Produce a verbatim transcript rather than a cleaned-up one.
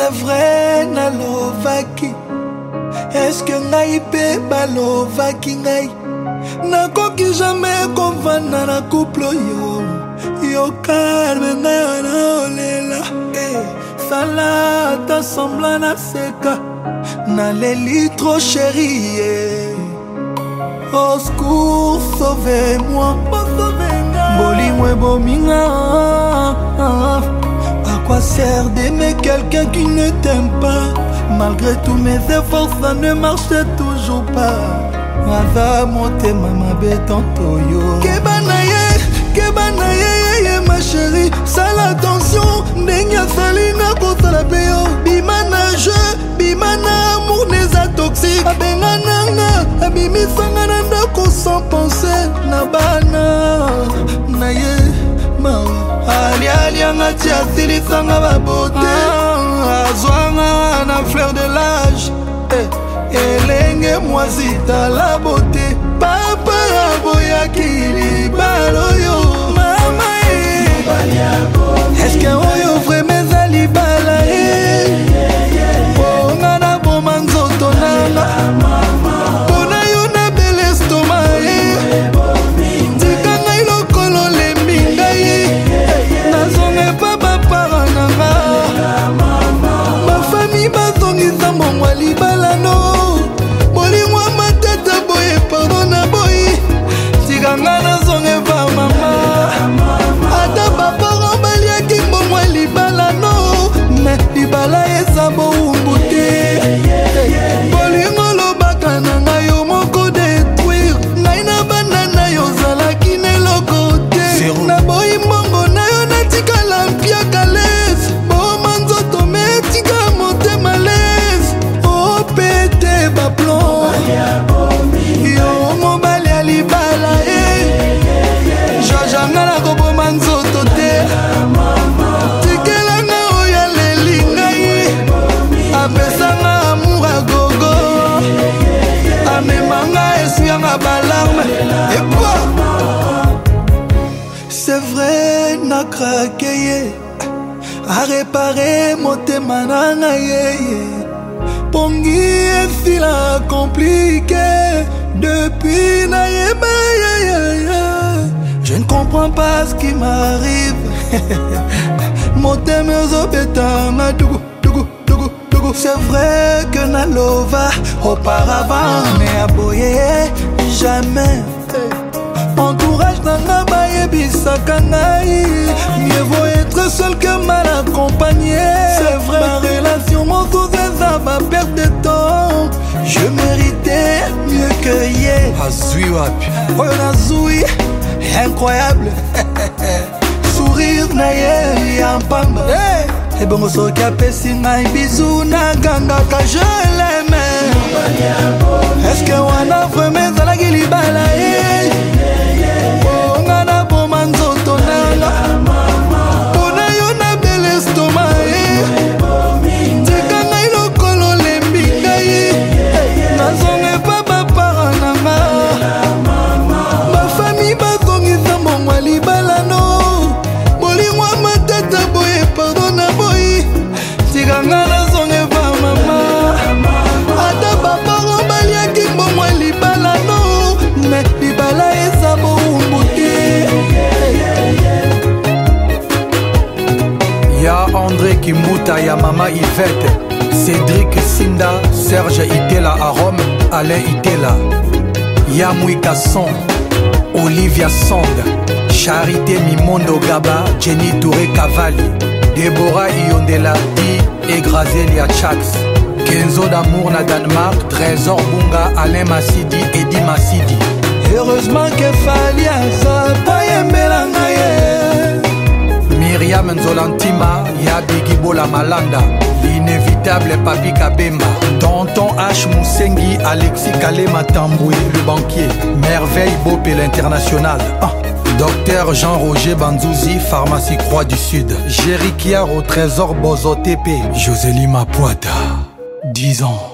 C'est vrai nalovaki, est-ce que ngai pe balovaki ngai? Nakoki jamais kovanda na couple yo. Yo calme ngai na olela. Sala ta sembla na seka. Na leli trop chérie. Au secours, sauvez-moi. Bolimwe bominga. À quoi sert d'aimer quelqu'un qui ne t'aime pas? Malgré tous mes efforts, ça ne marche toujours pas. Aza motema mabe tanto yo. Kebanaye, kebanaye, ye ma chérie. Sala attention, ndenge salina kosala peyo. Bimana jeu, bimana amour neza toxique. Abengananga, abimisanga na ndako sans penser. Na bana, na ye, mawa. Ali ali anga tia silisanga babote. Azwanga na fleur de l'âge. Elenge mwazita la beauté. Papa aboyaki libalo yo. Mama e est-ce que oyo vraiment zali bala e? Ponga na boma nzoto nanga. Pona yo na bel estomac e. Tika ngai lokolo lembi ngai. Nazonge pa bapara nanga. Ma famille bazongisa mbongwa libala no. Libala eza boumbu te. Bolingo lobaka na ngai yo moko détruire. Ngai na bana na yo zalaki neloko te. Na boyi mbongo na yo natikala mpia kalese. Boma nzoto me tika motema lese. O pete baplon yo mobali ya libala e. Jajanga na koboma nzoto te. Apesanga amour à gogo. Amemanga esuyanga balarme. Et quoi? C'est vrai na craqué. A réparer motema nanga ye. Pongi esila compliqué. Depuis na yeba ya ya ya. Je ne comprends pas ce qui m'arrive. Motema zobeta madugu. C'est vrai que Nalova auparavant mais aboyé jamais. Entourage nanga bayebisaka ngai. Mieux vaut être seul que mal accompagné. C'est vrai ma relation mon sous-eza va perdre de temps. Je méritais mieux que hier. Azui wapi oyo nazui incroyable. Sourire na ye ya mpamba. Et bon, so qui apesi ngai bisou na ganga ka je l'aime. Est-ce que wana vraiment zalaki libala e? Ponga na boma nzoto nanga. Pona yo na bel estomac e. Tika ngai lokolo lembi ngai. Nazonge pa bapara nanga. Ma famille bazongisa mbongwa libala no. Bolingwa matata boye pardon na boy. Tiganga na zonge va mama. Ata papa robaliaki mbongwa libala no. Me libala eza boumbu te. Ya André Kimuta, ya Mama Yvette, Cédric Sinda, Serge Itela à Rome, Alain Itela, ya Mouika Son, Olivia Song, Charité Mimondo Gaba, Jenny Touré Cavalli, Déborah Iondela Di et Grazelia Chax, Kenzo d'amour na Danemark, Trésor Bunga, Alain Massidi, Eddie Massidi. Heureusement que Falia ça pas yembelanga ye. Myriam Nzolantima, ya Bigibola Malanda, l'inévitable Papi Kabemba, Tonton H Moussengi, Alexis Kalema Tamboué, le banquier, Merveille Bopé l'international. Ah. Docteur Jean-Roger Banzouzi, Pharmacie Croix du Sud. Jériquiar au Trésor Bozo T P. Josélie Mapuata, dix ans.